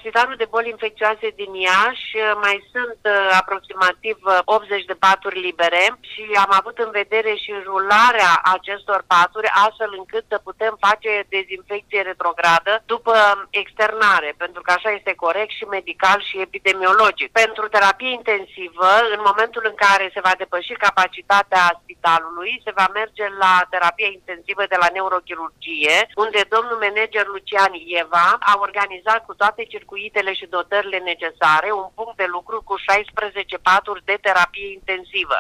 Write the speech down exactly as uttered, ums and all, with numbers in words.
Spitalul de Boli Infecțioase din Iași mai sunt aproximativ optzeci de paturi libere și am avut în vedere și rularea acestor paturi astfel încât să putem face dezinfecție retrogradă după externare, pentru că așa este corect și medical și epidemiologic. Pentru terapie intensivă, în momentul în care se va depăși capacitatea spitalului, se va merge la terapie intensivă de la neurochirurgie, unde domnul manager Lucian Ieva a organizat cu toate circuitele și dotările necesare un punct de lucru cu șaisprezece paturi de terapie intensivă.